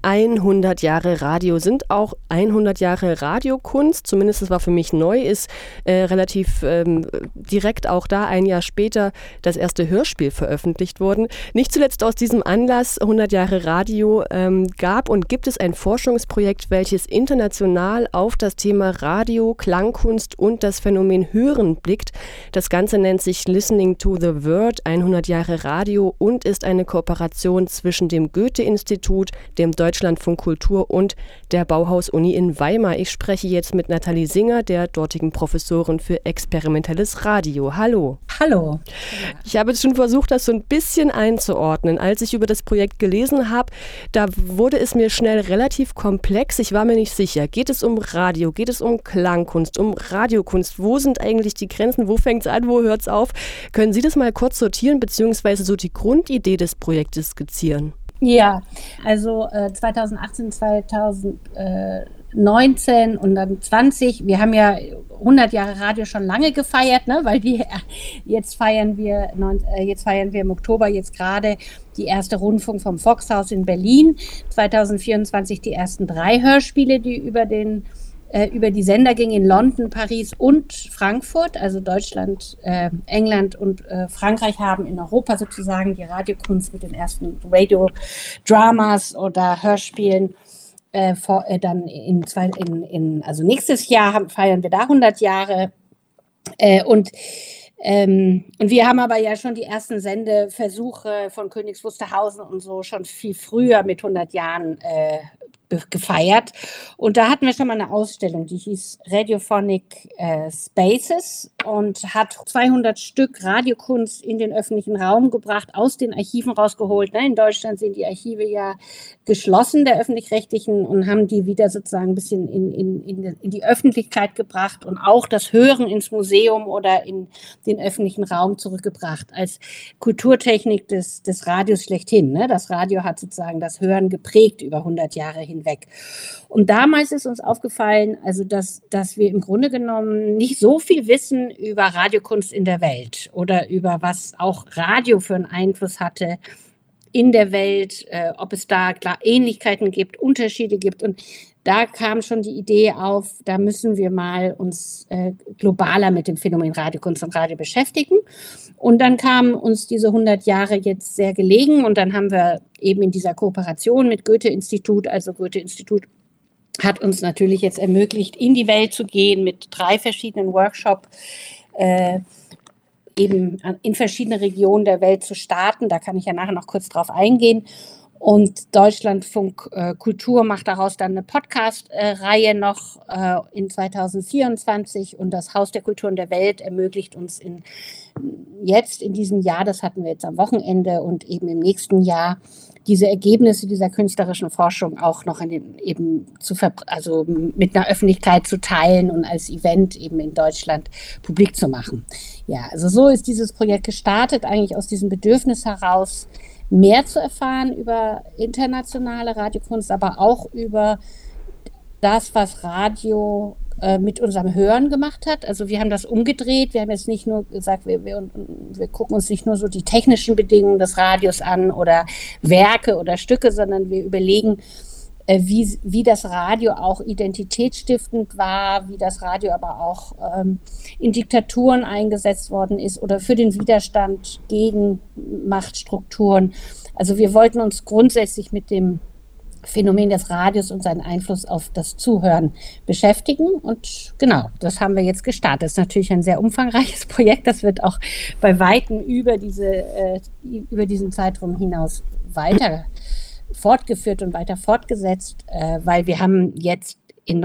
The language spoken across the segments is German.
100 Jahre Radio sind auch 100 Jahre Radiokunst, zumindest das war für mich neu, ist relativ direkt auch da ein Jahr später das erste Hörspiel veröffentlicht worden. Nicht zuletzt aus diesem Anlass 100 Jahre Radio gab und gibt es ein Forschungsprojekt, welches international auf das Thema Radio, Klangkunst und das Phänomen Hören blickt. Das Ganze nennt sich Listening to the Word, 100 Jahre Radio und ist eine Kooperation zwischen dem Goethe-Institut, dem Deutschlandfunk Kultur und der Bauhaus-Uni in Weimar. Ich spreche jetzt mit Nathalie Singer, der dortigen Professorin für experimentelles Radio. Hallo. Hallo. Ich habe jetzt schon versucht, das so ein bisschen einzuordnen. Als ich über das Projekt gelesen habe, da wurde es mir schnell relativ komplex. Ich war mir nicht sicher. Geht es um Radio? Geht es um Klangkunst? Um Radiokunst? Wo sind eigentlich die Grenzen? Wo fängt es an? Wo hört es auf? Können Sie das mal kurz sortieren, beziehungsweise so die Grundidee des Projektes skizzieren? Ja, also 2018, 2019 und dann 20, wir haben ja 100 Jahre Radio schon lange gefeiert, ne? Weil jetzt feiern wir im Oktober jetzt gerade die erste Rundfunk vom Volkshaus in Berlin, 2024 die ersten 3 Hörspiele, die über die Sender ging in London, Paris und Frankfurt, also Deutschland, England und Frankreich haben in Europa sozusagen die Radiokunst mit den ersten Radio-Dramas oder Hörspielen. Dann also nächstes Jahr feiern wir da 100 Jahre und wir haben aber ja schon die ersten Sendeversuche von Königs Wusterhausen und so schon viel früher mit 100 Jahren gefeiert. Und da hatten wir schon mal eine Ausstellung, die hieß Radiophonic Spaces und hat 200 Stück Radiokunst in den öffentlichen Raum gebracht, aus den Archiven rausgeholt. Ne? In Deutschland sind die Archive ja geschlossen, der öffentlich-rechtlichen, und haben die wieder sozusagen ein bisschen in die Öffentlichkeit gebracht und auch das Hören ins Museum oder in den öffentlichen Raum zurückgebracht als Kulturtechnik des Radios schlechthin. Ne? Das Radio hat sozusagen das Hören geprägt über 100 Jahre hinweg. Und damals ist uns aufgefallen, also dass wir im Grunde genommen nicht so viel wissen über Radiokunst in der Welt oder über was auch Radio für einen Einfluss hatte in der Welt, ob es da klar Ähnlichkeiten gibt, Unterschiede gibt. Und da kam schon die Idee auf, da müssen wir mal uns globaler mit dem Phänomen Radiokunst und Radio beschäftigen. Und dann kamen uns diese 100 Jahre jetzt sehr gelegen und dann haben wir eben in dieser Kooperation mit Goethe-Institut, also Goethe-Institut hat uns natürlich jetzt ermöglicht, in die Welt zu gehen mit 3 verschiedenen Workshops, eben in verschiedene Regionen der Welt zu starten. Da kann ich ja nachher noch kurz drauf eingehen. Und Deutschlandfunk Kultur macht daraus dann eine Podcast-Reihe noch in 2024. Und das Haus der Kulturen der Welt ermöglicht uns jetzt in diesem Jahr, das hatten wir jetzt am Wochenende und eben im nächsten Jahr, diese Ergebnisse dieser künstlerischen Forschung auch noch also mit einer Öffentlichkeit zu teilen und als Event eben in Deutschland publik zu machen. Ja, also so ist dieses Projekt gestartet, eigentlich aus diesem Bedürfnis heraus, mehr zu erfahren über internationale Radiokunst, aber auch über das, was Radio mit unserem Hören gemacht hat. Also wir haben das umgedreht. Wir haben jetzt nicht nur gesagt, wir gucken uns nicht nur so die technischen Bedingungen des Radios an oder Werke oder Stücke, sondern wir überlegen, wie das Radio auch identitätsstiftend war, wie das Radio aber auch in Diktaturen eingesetzt worden ist oder für den Widerstand gegen Machtstrukturen. Also wir wollten uns grundsätzlich mit dem Phänomen des Radios und seinen Einfluss auf das Zuhören beschäftigen. Und genau, das haben wir jetzt gestartet. Das ist natürlich ein sehr umfangreiches Projekt. Das wird auch bei Weitem über diesen Zeitraum hinaus weiter fortgeführt und weiter fortgesetzt, weil wir haben jetzt in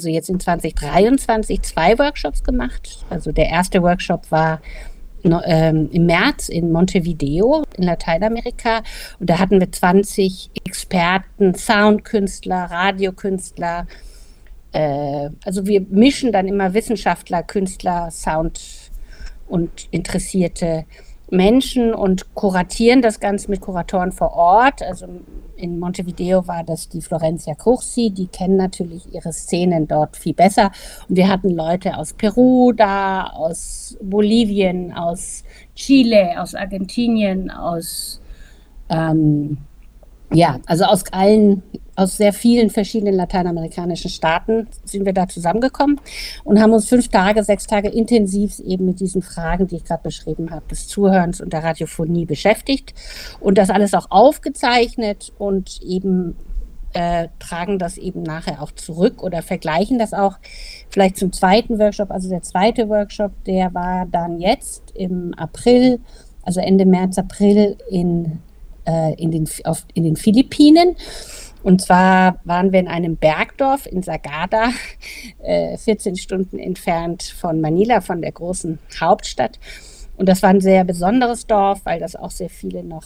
2023 2 Workshops gemacht. Also der erste Workshop war im März in Montevideo in Lateinamerika und da hatten wir 20 Experten, Soundkünstler, Radiokünstler. Also wir mischen dann immer Wissenschaftler, Künstler, Sound und interessierte Menschen und kuratieren das Ganze mit Kuratoren vor Ort. Also in Montevideo war das die Florencia Cursi, die kennen natürlich ihre Szenen dort viel besser. Und wir hatten Leute aus Peru da, aus Bolivien, aus Chile, aus Argentinien, also aus aus sehr vielen verschiedenen lateinamerikanischen Staaten sind wir da zusammengekommen und haben uns 5 Tage, 6 Tage intensiv eben mit diesen Fragen, die ich gerade beschrieben habe, des Zuhörens und der Radiophonie beschäftigt und das alles auch aufgezeichnet und eben tragen das eben nachher auch zurück oder vergleichen das auch vielleicht zum zweiten Workshop. Also der zweite Workshop, der war dann jetzt im April, also Ende März, April in den Philippinen. Und zwar waren wir in einem Bergdorf in Sagada, 14 Stunden entfernt von Manila, von der großen Hauptstadt. Und das war ein sehr besonderes Dorf, weil das auch sehr viele noch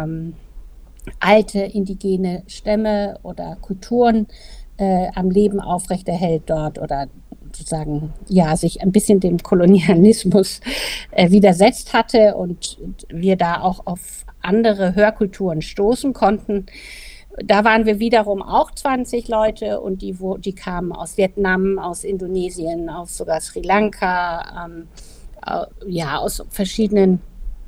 alte indigene Stämme oder Kulturen am Leben aufrechterhält dort oder sozusagen ja sich ein bisschen dem Kolonialismus widersetzt hatte und wir da auch auf andere Hörkulturen stoßen konnten. Da waren wir wiederum auch 20 Leute und die kamen aus Vietnam, aus Indonesien, aus sogar Sri Lanka, aus verschiedenen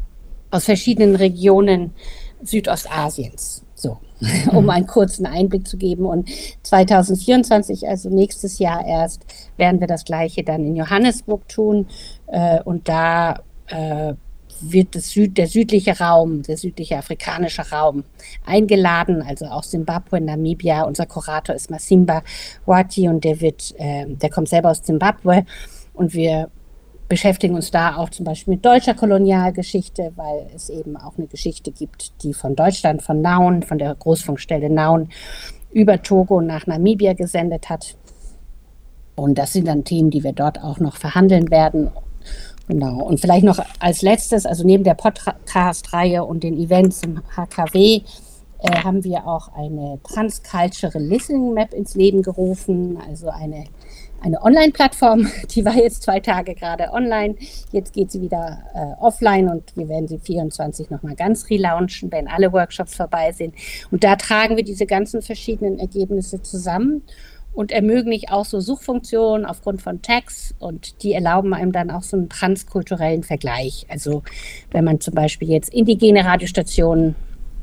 Regionen Südostasiens. So, um einen kurzen Einblick zu geben. Und 2024, also nächstes Jahr erst, werden wir das Gleiche dann in Johannesburg tun. Und da wird der südliche afrikanische Raum eingeladen, also auch Simbabwe, Namibia. Unser Kurator ist Masimba Wati und der kommt selber aus Simbabwe und wir beschäftigen uns da auch zum Beispiel mit deutscher Kolonialgeschichte, weil es eben auch eine Geschichte gibt, die von Deutschland, von Nauen, von der Großfunkstelle Nauen über Togo nach Namibia gesendet hat. Und das sind dann Themen, die wir dort auch noch verhandeln werden. Genau. Und vielleicht noch als letztes, also neben der Podcast-Reihe und den Events im HKW, haben wir auch eine Transcultural Listening Map ins Leben gerufen, also eine Online-Plattform, die war jetzt 2 Tage gerade online, jetzt geht sie wieder offline und wir werden sie 24 nochmal ganz relaunchen, wenn alle Workshops vorbei sind. Und da tragen wir diese ganzen verschiedenen Ergebnisse zusammen und ermöglichen auch so Suchfunktionen aufgrund von Tags und die erlauben einem dann auch so einen transkulturellen Vergleich. Also wenn man zum Beispiel jetzt indigene Radiostationen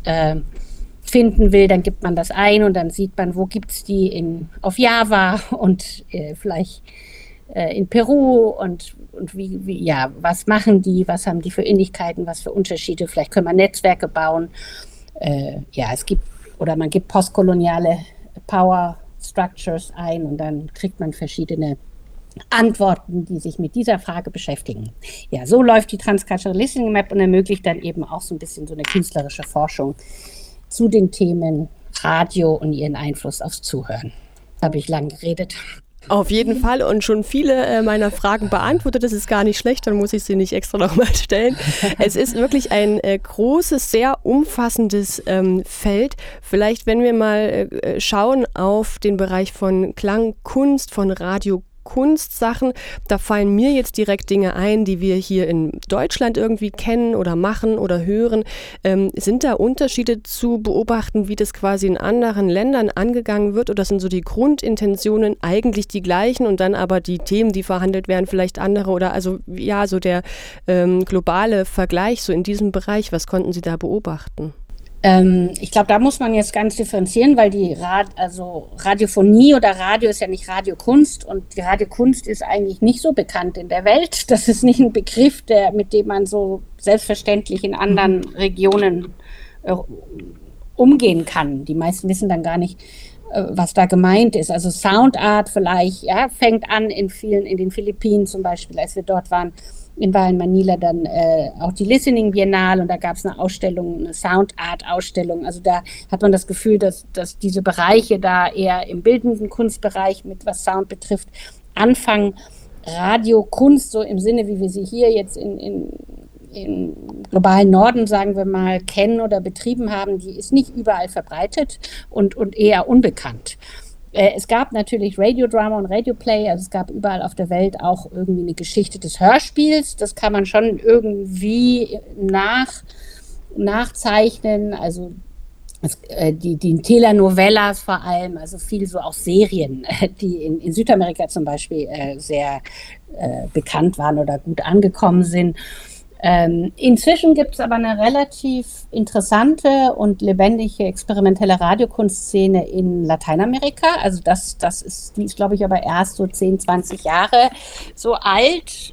finden will, dann gibt man das ein und dann sieht man, wo gibt es die auf Java und vielleicht in Peru und was machen die, was haben die für Ähnlichkeiten, was für Unterschiede, vielleicht können wir Netzwerke bauen. Man gibt postkoloniale Power Structures ein und dann kriegt man verschiedene Antworten, die sich mit dieser Frage beschäftigen. Ja, so läuft die Transcultural Listening Map und ermöglicht dann eben auch so ein bisschen so eine künstlerische Forschung zu den Themen Radio und ihren Einfluss aufs Zuhören. Habe ich lang geredet. Auf jeden Fall und schon viele meiner Fragen beantwortet. Das ist gar nicht schlecht, dann muss ich sie nicht extra nochmal stellen. Es ist wirklich ein großes, sehr umfassendes Feld. Vielleicht, wenn wir mal schauen auf den Bereich von Klangkunst, von Radiokunstsachen, da fallen mir jetzt direkt Dinge ein, die wir hier in Deutschland irgendwie kennen oder machen oder hören. Sind da Unterschiede zu beobachten, wie das quasi in anderen Ländern angegangen wird, oder sind so die Grundintentionen eigentlich die gleichen und dann aber die Themen, die verhandelt werden, vielleicht andere, oder also ja, so der globale Vergleich so in diesem Bereich, was konnten Sie da beobachten? Ich glaube, da muss man jetzt ganz differenzieren, weil die Radiophonie oder Radio ist ja nicht Radiokunst und die Radiokunst ist eigentlich nicht so bekannt in der Welt. Das ist nicht ein Begriff, mit dem man so selbstverständlich in anderen Regionen umgehen kann. Die meisten wissen dann gar nicht, was da gemeint ist. Also Soundart vielleicht, ja, fängt an in den Philippinen zum Beispiel, als wir dort waren. War in Manila dann auch die Listening Biennale und da gab es eine Ausstellung, eine Soundart-Ausstellung. Also da hat man das Gefühl, dass diese Bereiche da eher im bildenden Kunstbereich mit was Sound betrifft, anfangen. Radiokunst, so im Sinne, wie wir sie hier jetzt im globalen Norden, sagen wir mal, kennen oder betrieben haben, die ist nicht überall verbreitet und eher unbekannt. Es gab natürlich Radiodrama und Radioplay, also es gab überall auf der Welt auch irgendwie eine Geschichte des Hörspiels. Das kann man schon irgendwie nachzeichnen, also die Telenovelas vor allem, also viel so auch Serien, die in Südamerika zum Beispiel sehr bekannt waren oder gut angekommen sind. Inzwischen gibt es aber eine relativ interessante und lebendige experimentelle Radiokunstszene in Lateinamerika. Also die ist, glaube ich, aber erst so 10, 20 Jahre so alt.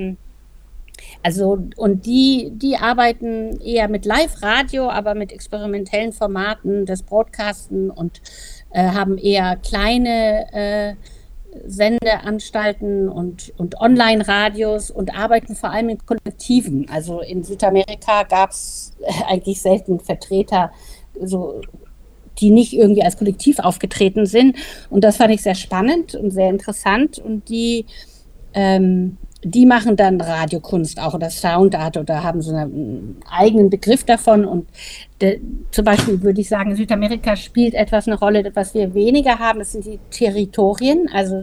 Und die arbeiten eher mit Live-Radio, aber mit experimentellen Formaten des Broadcasten und haben eher kleine Sendeanstalten und Online-Radios und arbeiten vor allem mit Kollektiven. Also in Südamerika gab es eigentlich selten Vertreter, so, die nicht irgendwie als Kollektiv aufgetreten sind. Und das fand ich sehr spannend und sehr interessant. Und die machen dann Radiokunst auch oder Soundart oder haben so einen eigenen Begriff davon. Und zum Beispiel würde ich sagen, Südamerika spielt etwas eine Rolle, was wir weniger haben. Das sind die Territorien, also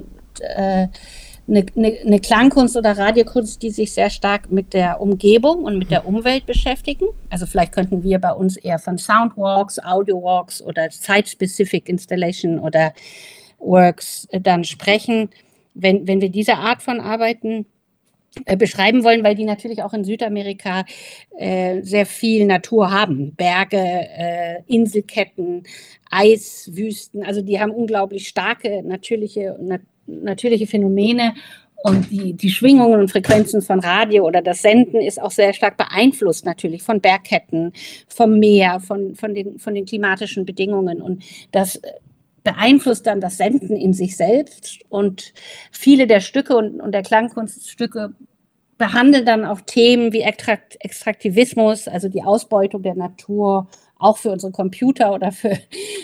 eine Klangkunst oder Radiokunst, die sich sehr stark mit der Umgebung und mit der Umwelt beschäftigen. Also vielleicht könnten wir bei uns eher von Soundwalks, Audiowalks oder Site-Specific Installation oder Works dann sprechen, wenn wir diese Art von Arbeiten beschreiben wollen, weil die natürlich auch in Südamerika sehr viel Natur haben. Berge, Inselketten, Eiswüsten, also die haben unglaublich starke natürliche Phänomene und die Schwingungen und Frequenzen von Radio oder das Senden ist auch sehr stark beeinflusst natürlich von Bergketten, vom Meer, von den klimatischen Bedingungen und das beeinflusst dann das Senden in sich selbst und viele der Stücke und der Klangkunststücke behandeln dann auch Themen wie Extraktivismus, also die Ausbeutung der Natur, auch für unsere Computer oder für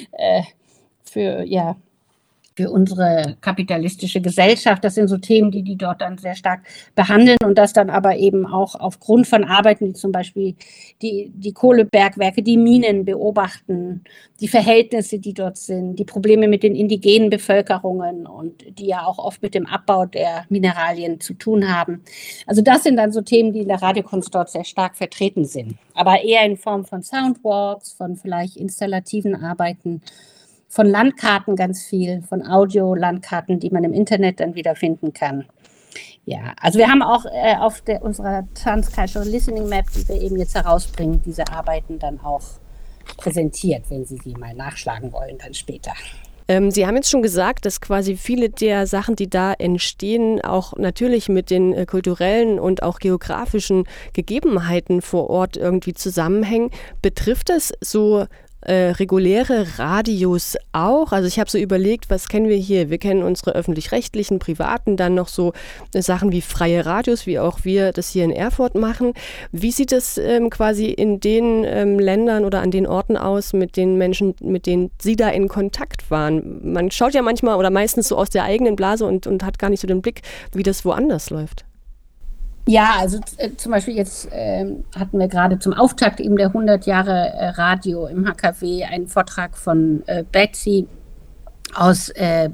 unsere kapitalistische Gesellschaft. Das sind so Themen, die dort dann sehr stark behandeln und das dann aber eben auch aufgrund von Arbeiten, wie zum Beispiel die Kohlebergwerke, die Minen beobachten, die Verhältnisse, die dort sind, die Probleme mit den indigenen Bevölkerungen und die ja auch oft mit dem Abbau der Mineralien zu tun haben. Also das sind dann so Themen, die in der Radiokunst dort sehr stark vertreten sind, aber eher in Form von Soundwalks, von vielleicht installativen Arbeiten, von Landkarten ganz viel, von Audio-Landkarten, die man im Internet dann wieder finden kann. Ja, also wir haben auch auf unserer Transcultural Listening Map, die wir eben jetzt herausbringen, diese Arbeiten dann auch präsentiert, wenn Sie die mal nachschlagen wollen, dann später. Sie haben jetzt schon gesagt, dass quasi viele der Sachen, die da entstehen, auch natürlich mit den kulturellen und auch geografischen Gegebenheiten vor Ort irgendwie zusammenhängen. Betrifft das so reguläre Radios auch? Also ich habe so überlegt, was kennen wir hier? Wir kennen unsere öffentlich-rechtlichen, privaten, dann noch so Sachen wie freie Radios, wie auch wir das hier in Erfurt machen. Wie sieht es quasi in den Ländern oder an den Orten aus mit den Menschen, mit denen Sie da in Kontakt waren? Man schaut ja manchmal oder meistens so aus der eigenen Blase und hat gar nicht so den Blick, wie das woanders läuft. Ja, also zum Beispiel jetzt hatten wir gerade zum Auftakt eben der 100 Jahre Radio im HKW einen Vortrag von Betsy aus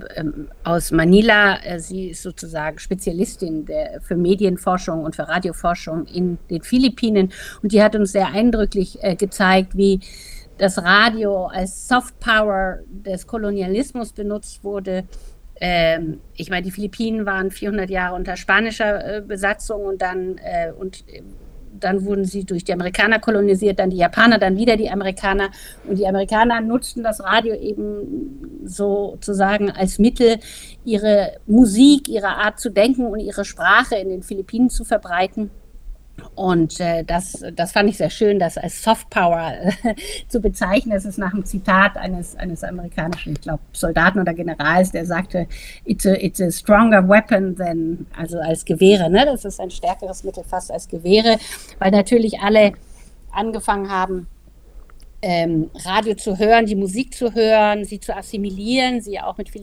Manila. Sie ist sozusagen Spezialistin für Medienforschung und für Radioforschung in den Philippinen und die hat uns sehr eindrücklich gezeigt, wie das Radio als Softpower des Kolonialismus benutzt wurde. Ich meine, die Philippinen waren 400 Jahre unter spanischer Besatzung und dann wurden sie durch die Amerikaner kolonisiert, dann die Japaner, dann wieder die Amerikaner. Und die Amerikaner nutzten das Radio eben sozusagen als Mittel, ihre Musik, ihre Art zu denken und ihre Sprache in den Philippinen zu verbreiten. Und das fand ich sehr schön, das als Softpower zu bezeichnen. Das ist nach einem Zitat eines amerikanischen, ich glaube, Soldaten oder Generals, der sagte, it's a stronger weapon than, also als Gewehre. Ne? Das ist ein stärkeres Mittel fast als Gewehre, weil natürlich alle angefangen haben, Radio zu hören, die Musik zu hören, sie zu assimilieren, sie auch mit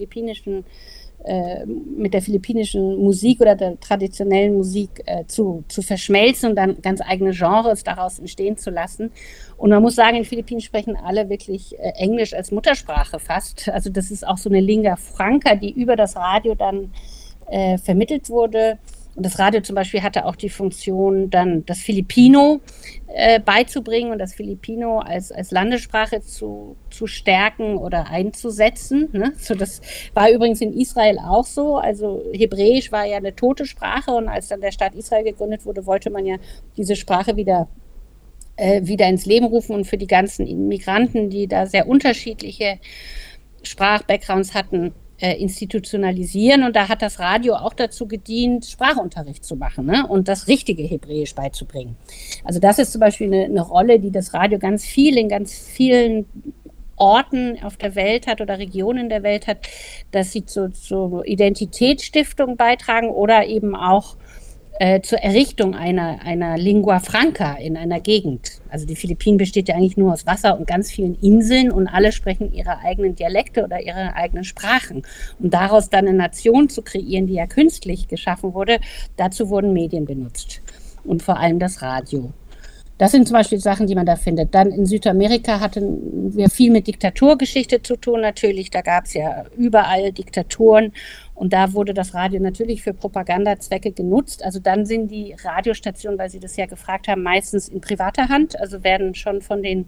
der philippinischen Musik oder der traditionellen Musik zu verschmelzen und dann ganz eigene Genres daraus entstehen zu lassen. Und man muss sagen, in den Philippinen sprechen alle wirklich Englisch als Muttersprache fast. Also das ist auch so eine Lingua Franca, die über das Radio dann vermittelt wurde. Und das Radio zum Beispiel hatte auch die Funktion, dann das Filipino beizubringen und das Filipino als Landessprache zu stärken oder einzusetzen. Ne? So, das war übrigens in Israel auch so. Also Hebräisch war ja eine tote Sprache und als dann der Staat Israel gegründet wurde, wollte man ja diese Sprache wieder ins Leben rufen und für die ganzen Migranten, die da sehr unterschiedliche Sprachbackgrounds hatten, institutionalisieren. Und da hat das Radio auch dazu gedient, Sprachunterricht zu machen, ne? Und das richtige Hebräisch beizubringen. Also das ist zum Beispiel eine Rolle, die das Radio in ganz vielen Orten auf der Welt hat oder Regionen der Welt hat, dass sie zur Identitätsstiftung beitragen oder eben auch zur Errichtung einer Lingua franca in einer Gegend. Also die Philippinen besteht ja eigentlich nur aus Wasser und ganz vielen Inseln und alle sprechen ihre eigenen Dialekte oder ihre eigenen Sprachen. Und daraus dann eine Nation zu kreieren, die ja künstlich geschaffen wurde, dazu wurden Medien benutzt und vor allem das Radio. Das sind zum Beispiel Sachen, die man da findet. Dann in Südamerika hatten wir viel mit Diktaturgeschichte zu tun natürlich. Da gab es ja überall Diktaturen und da wurde das Radio natürlich für Propagandazwecke genutzt. Also dann sind die Radiostationen, weil Sie das ja gefragt haben, meistens in privater Hand. Also werden schon von den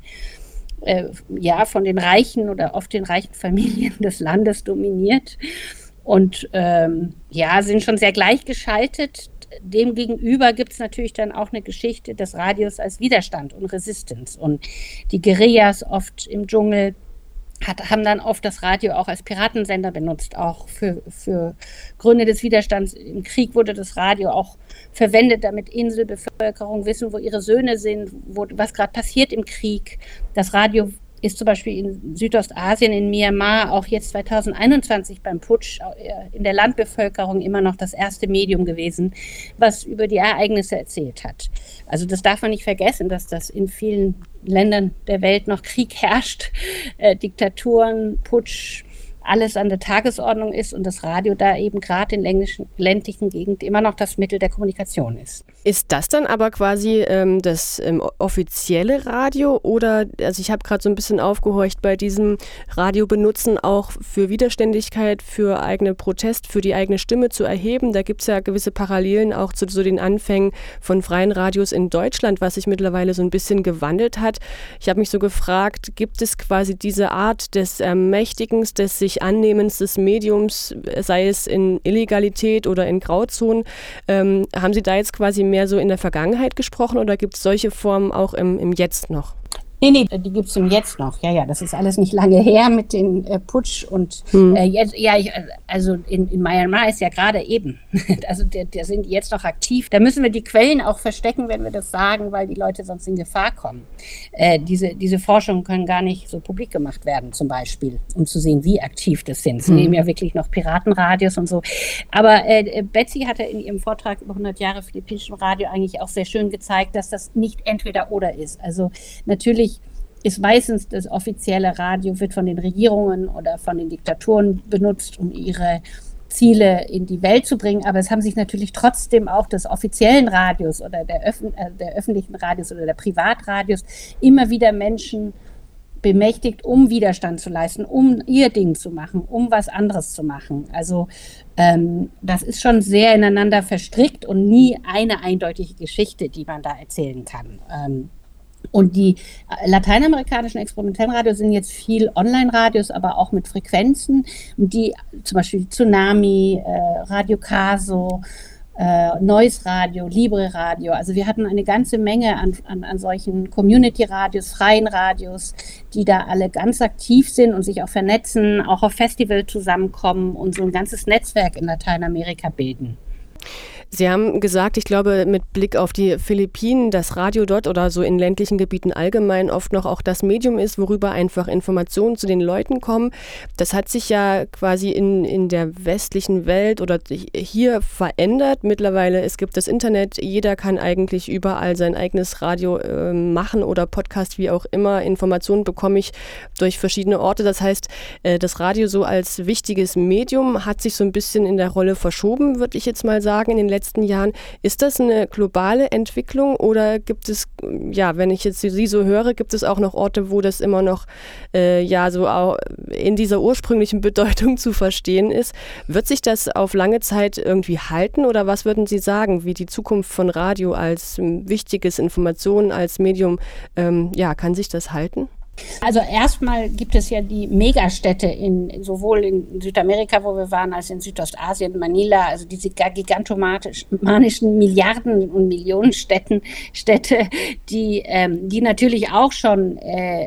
Reichen oder oft den reichen Familien des Landes dominiert und sind schon sehr gleichgeschaltet. Demgegenüber gibt es natürlich dann auch eine Geschichte des Radios als Widerstand und Resistance. Und die Guerillas oft im Dschungel haben dann oft das Radio auch als Piratensender benutzt, auch für Gründe des Widerstands. Im Krieg wurde das Radio auch verwendet, damit Inselbevölkerung wissen, wo ihre Söhne sind, was gerade passiert im Krieg. Das Radio ist zum Beispiel in Südostasien, in Myanmar, auch jetzt 2021 beim Putsch in der Landbevölkerung immer noch das erste Medium gewesen, was über die Ereignisse erzählt hat. Also das darf man nicht vergessen, dass das in vielen Ländern der Welt noch Krieg herrscht, Diktaturen, Putsch, alles an der Tagesordnung ist und das Radio da eben gerade in ländlichen Gegenden immer noch das Mittel der Kommunikation ist. Ist das dann aber quasi das offizielle Radio oder, also ich habe gerade so ein bisschen aufgehorcht bei diesem Radio benutzen, auch für Widerständigkeit, für eigene Protest, für die eigene Stimme zu erheben? Da gibt es ja gewisse Parallelen auch zu so den Anfängen von freien Radios in Deutschland, was sich mittlerweile so ein bisschen gewandelt hat. Ich habe mich so gefragt, gibt es quasi diese Art des Ermächtigens, des sich Annehmens des Mediums, sei es in Illegalität oder in Grauzonen, haben Sie da jetzt quasi mehr so in der Vergangenheit gesprochen oder gibt es solche Formen auch im Jetzt noch? Nee, die gibt es im Jetzt noch. Ja, das ist alles nicht lange her mit den Putsch und jetzt, also in Myanmar ist ja gerade eben, also der sind jetzt noch aktiv. Da müssen wir die Quellen auch verstecken, wenn wir das sagen, weil die Leute sonst in Gefahr kommen. Diese Forschungen können gar nicht so publik gemacht werden, zum Beispiel, um zu sehen, wie aktiv das sind. Sie nehmen ja wirklich noch Piratenradios und so. Aber Betsy hatte in ihrem Vortrag über 100 Jahre philippinischem Radio eigentlich auch sehr schön gezeigt, dass das nicht entweder oder ist. Also natürlich ist meistens das offizielle Radio, wird von den Regierungen oder von den Diktaturen benutzt, um ihre Ziele in die Welt zu bringen. Aber es haben sich natürlich trotzdem auch des offiziellen Radios oder der öffentlichen Radios oder der Privatradios immer wieder Menschen bemächtigt, um Widerstand zu leisten, um ihr Ding zu machen, um was anderes zu machen. Also das ist schon sehr ineinander verstrickt und nie eine eindeutige Geschichte, die man da erzählen kann. Und die lateinamerikanischen experimentellen Radios sind jetzt viel Online-Radios, aber auch mit Frequenzen, die zum Beispiel Tsunami, Radio Caso, Noise Radio, Libre Radio. Also wir hatten eine ganze Menge an solchen Community-Radios, freien Radios, die da alle ganz aktiv sind und sich auch vernetzen, auch auf Festivals zusammenkommen und so ein ganzes Netzwerk in Lateinamerika bilden. Sie haben gesagt, ich glaube, mit Blick auf die Philippinen, dass Radio dort oder so in ländlichen Gebieten allgemein oft noch auch das Medium ist, worüber einfach Informationen zu den Leuten kommen. Das hat sich ja quasi in der westlichen Welt oder hier verändert. Mittlerweile, es gibt das Internet, jeder kann eigentlich überall sein eigenes Radio machen oder Podcast, wie auch immer. Informationen bekomme ich durch verschiedene Orte. Das heißt, das Radio so als wichtiges Medium hat sich so ein bisschen in der Rolle verschoben, würde ich jetzt mal sagen, in den letzten letzten Jahren. Ist das eine globale Entwicklung oder gibt es, ja, wenn ich jetzt Sie so höre, gibt es auch noch Orte, wo das immer noch so auch in dieser ursprünglichen Bedeutung zu verstehen ist? Wird sich das auf lange Zeit irgendwie halten oder was würden Sie sagen, wie die Zukunft von Radio als wichtiges Information, als Medium, kann sich das halten? Also erstmal gibt es ja die Megastädte sowohl in Südamerika, wo wir waren, als in Südostasien, Manila, also diese gigantomanischen Milliarden- und Millionenstädte, die natürlich auch schon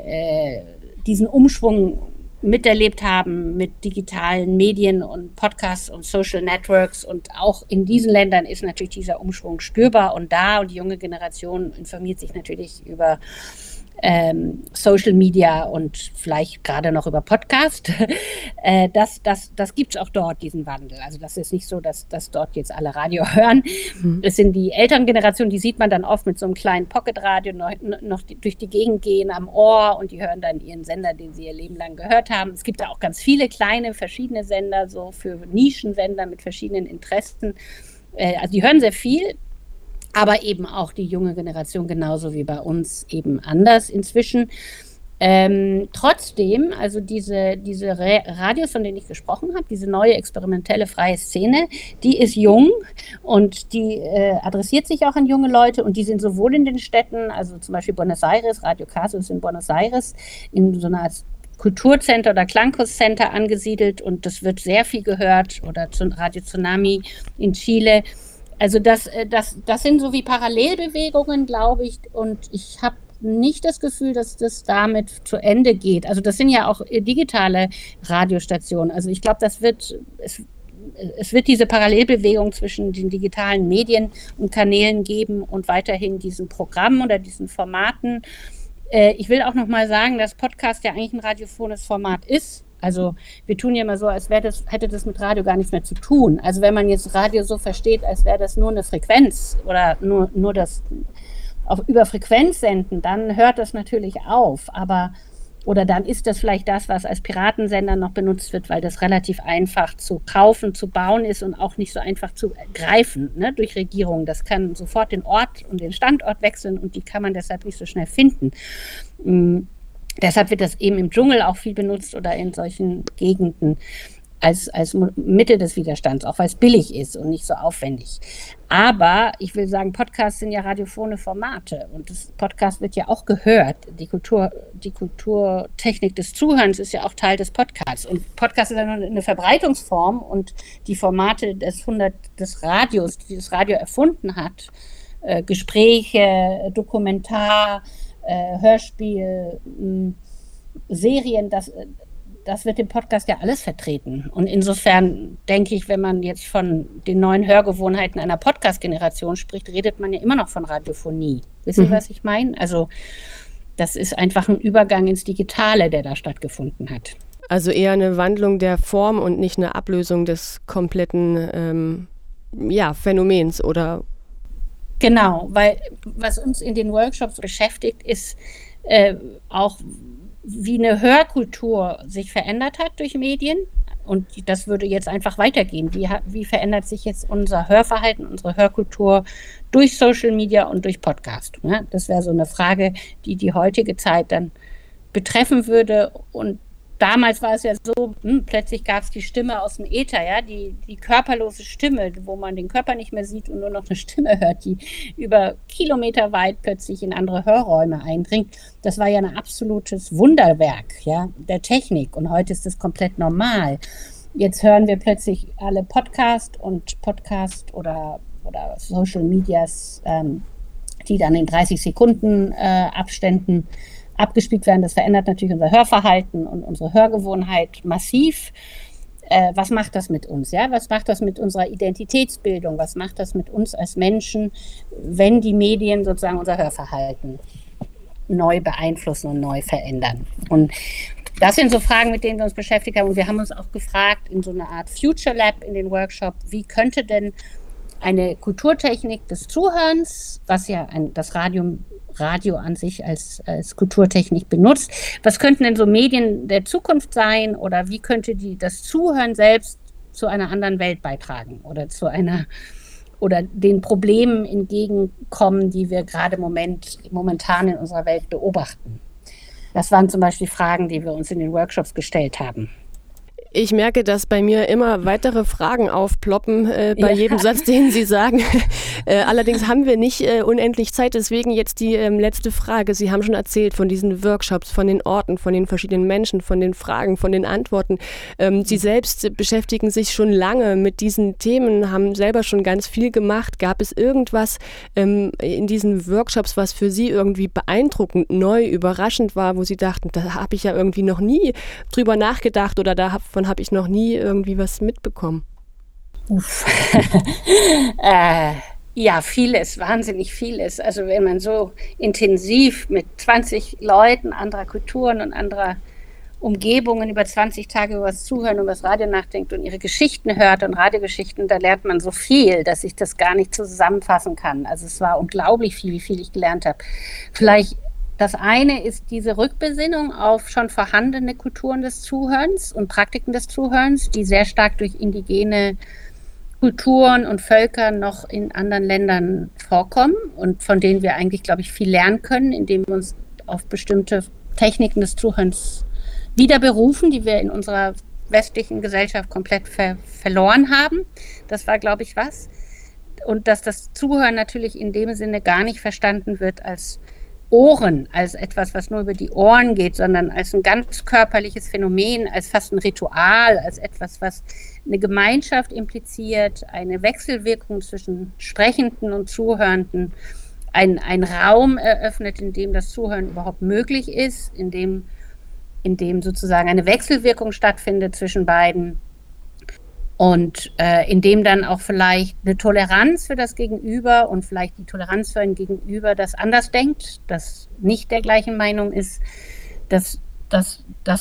diesen Umschwung miterlebt haben mit digitalen Medien und Podcasts und Social Networks. Und auch in diesen Ländern ist natürlich dieser Umschwung spürbar und da. Und die junge Generation informiert sich natürlich über Social Media und vielleicht gerade noch über Podcast. Das gibt es auch dort, diesen Wandel. Also das ist nicht so, dass dort jetzt alle Radio hören. Es sind die älteren Generationen, die sieht man dann oft mit so einem kleinen Pocketradio noch durch die Gegend gehen am Ohr und die hören dann ihren Sender, den sie ihr Leben lang gehört haben. Es gibt da auch ganz viele kleine, verschiedene Sender, so für Nischensender mit verschiedenen Interessen. Also die hören sehr viel. Aber eben auch die junge Generation genauso wie bei uns eben anders inzwischen. Trotzdem, also diese Radios, von denen ich gesprochen habe, diese neue experimentelle freie Szene, die ist jung und die adressiert sich auch an junge Leute und die sind sowohl in den Städten, also zum Beispiel Buenos Aires, Radio Caso ist in Buenos Aires, in so einer Art Kulturcenter oder Klangkurscenter angesiedelt und das wird sehr viel gehört oder Radio Tsunami in Chile. Also das sind so wie Parallelbewegungen, glaube ich, und ich habe nicht das Gefühl, dass das damit zu Ende geht. Also das sind ja auch digitale Radiostationen. Also ich glaube, es wird diese Parallelbewegung zwischen den digitalen Medien und Kanälen geben und weiterhin diesen Programmen oder diesen Formaten. Ich will auch noch mal sagen, dass Podcast ja eigentlich ein radiophones Format ist. Also wir tun ja immer so, als hätte das mit Radio gar nichts mehr zu tun. Also wenn man jetzt Radio so versteht, als wäre das nur eine Frequenz oder nur das über Frequenz senden, dann hört das natürlich auf. Oder dann ist das vielleicht das, was als Piratensender noch benutzt wird, weil das relativ einfach zu kaufen, zu bauen ist und auch nicht so einfach zu greifen, ne, durch Regierungen. Das kann sofort den Ort und den Standort wechseln und die kann man deshalb nicht so schnell finden. Deshalb wird das eben im Dschungel auch viel benutzt oder in solchen Gegenden als Mittel des Widerstands, auch weil es billig ist und nicht so aufwendig. Aber ich will sagen, Podcasts sind ja radiophone Formate und das Podcast wird ja auch gehört. Die Kulturtechnik des Zuhörens ist ja auch Teil des Podcasts. Und Podcast ist ja nur eine Verbreitungsform und die Formate des Radios, die das Radio erfunden hat, Gespräche, Dokumentar, Hörspiel, Serien, das wird im Podcast ja alles vertreten. Und insofern denke ich, wenn man jetzt von den neuen Hörgewohnheiten einer Podcast-Generation spricht, redet man ja immer noch von Radiophonie. Wissen Sie, was ich meine? Also das ist einfach ein Übergang ins Digitale, der da stattgefunden hat. Also eher eine Wandlung der Form und nicht eine Ablösung des kompletten Phänomens, oder? Genau, weil was uns in den Workshops beschäftigt, ist auch, wie eine Hörkultur sich verändert hat durch Medien. Und das würde jetzt einfach weitergehen. Wie verändert sich jetzt unser Hörverhalten, unsere Hörkultur durch Social Media und durch Podcast? Ne? Das wäre so eine Frage, die heutige Zeit dann betreffen würde. Und damals war es ja so, plötzlich gab es die Stimme aus dem Äther, ja, die körperlose Stimme, wo man den Körper nicht mehr sieht und nur noch eine Stimme hört, die über Kilometer weit plötzlich in andere Hörräume eindringt. Das war ja ein absolutes Wunderwerk, ja, der Technik. Und heute ist das komplett normal. Jetzt hören wir plötzlich alle Podcast oder Social Medias, die dann in 30 Sekunden Abständen abgespielt werden. Das verändert natürlich unser Hörverhalten und unsere Hörgewohnheit massiv. Was macht das mit uns? Ja? Was macht das mit unserer Identitätsbildung? Was macht das mit uns als Menschen, wenn die Medien sozusagen unser Hörverhalten neu beeinflussen und neu verändern? Und das sind so Fragen, mit denen wir uns beschäftigt haben. Und wir haben uns auch gefragt in so einer Art Future Lab in den Workshop, wie könnte denn eine Kulturtechnik des Zuhörens, was ja das Radio an sich als Kulturtechnik benutzt. Was könnten denn so Medien der Zukunft sein oder wie könnte das Zuhören selbst zu einer anderen Welt beitragen oder zu einer oder den Problemen entgegenkommen, die wir gerade momentan in unserer Welt beobachten. Das waren zum Beispiel Fragen, die wir uns in den Workshops gestellt haben. Ich merke, dass bei mir immer weitere Fragen aufploppen bei jedem Satz, den Sie sagen. Allerdings haben wir nicht unendlich Zeit, deswegen jetzt die letzte Frage. Sie haben schon erzählt von diesen Workshops, von den Orten, von den verschiedenen Menschen, von den Fragen, von den Antworten. Sie selbst beschäftigen sich schon lange mit diesen Themen, haben selber schon ganz viel gemacht. Gab es irgendwas in diesen Workshops, was für Sie irgendwie beeindruckend, neu, überraschend war, wo Sie dachten, da habe ich ja irgendwie noch nie drüber nachgedacht oder davon habe ich noch nie irgendwie was mitbekommen? Ja, vieles, wahnsinnig vieles. Also wenn man so intensiv mit 20 Leuten anderer Kulturen und anderer Umgebungen über 20 Tage über was zuhören und über das Radio nachdenkt und ihre Geschichten hört und Radiogeschichten, da lernt man so viel, dass ich das gar nicht zusammenfassen kann. Also es war unglaublich viel, wie viel ich gelernt habe. Vielleicht das eine ist diese Rückbesinnung auf schon vorhandene Kulturen des Zuhörens und Praktiken des Zuhörens, die sehr stark durch indigene Kulturen und Völker noch in anderen Ländern vorkommen und von denen wir eigentlich, glaube ich, viel lernen können, indem wir uns auf bestimmte Techniken des Zuhörens wieder berufen, die wir in unserer westlichen Gesellschaft komplett verloren haben. Das war, glaube ich, was. Und dass das Zuhören natürlich in dem Sinne gar nicht verstanden wird als Ohren, als etwas, was nur über die Ohren geht, sondern als ein ganz körperliches Phänomen, als fast ein Ritual, als etwas, was eine Gemeinschaft impliziert, eine Wechselwirkung zwischen Sprechenden und Zuhörenden, ein Raum eröffnet, in dem das Zuhören überhaupt möglich ist, in dem sozusagen eine Wechselwirkung stattfindet zwischen beiden. Und in dem dann auch vielleicht eine Toleranz für das Gegenüber und vielleicht die Toleranz für ein Gegenüber, das anders denkt, das nicht der gleichen Meinung ist, dass das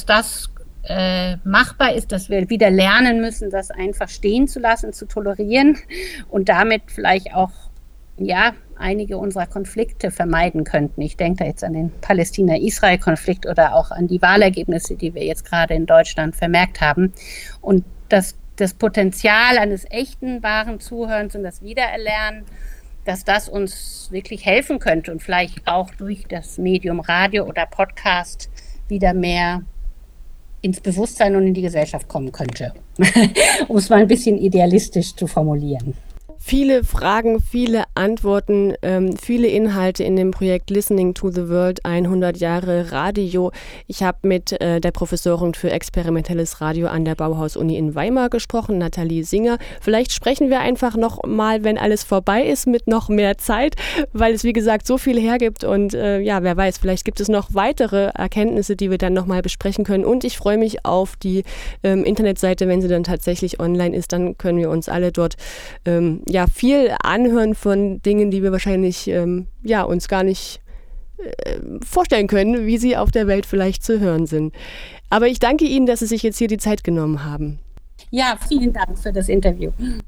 machbar ist, dass wir wieder lernen müssen, das einfach stehen zu lassen, zu tolerieren und damit vielleicht auch einige unserer Konflikte vermeiden könnten. Ich denke da jetzt an den Palästina-Israel-Konflikt oder auch an die Wahlergebnisse, die wir jetzt gerade in Deutschland vermerkt haben. Und das Potenzial eines echten, wahren Zuhörens und das Wiedererlernen, dass das uns wirklich helfen könnte und vielleicht auch durch das Medium Radio oder Podcast wieder mehr ins Bewusstsein und in die Gesellschaft kommen könnte, um es mal ein bisschen idealistisch zu formulieren. Viele Fragen, viele Antworten, viele Inhalte in dem Projekt Listening to the World 100 Jahre Radio. Ich habe mit der Professorin für experimentelles Radio an der Bauhaus-Uni in Weimar gesprochen, Nathalie Singer. Vielleicht sprechen wir einfach noch mal, wenn alles vorbei ist, mit noch mehr Zeit, weil es, wie gesagt, so viel hergibt und wer weiß, vielleicht gibt es noch weitere Erkenntnisse, die wir dann noch mal besprechen können. Und ich freue mich auf die Internetseite, wenn sie dann tatsächlich online ist, dann können wir uns alle dort viel anhören von Dingen, die wir wahrscheinlich uns gar nicht vorstellen können, wie sie auf der Welt vielleicht zu hören sind. Aber ich danke Ihnen, dass Sie sich jetzt hier die Zeit genommen haben. Ja, vielen Dank für das Interview.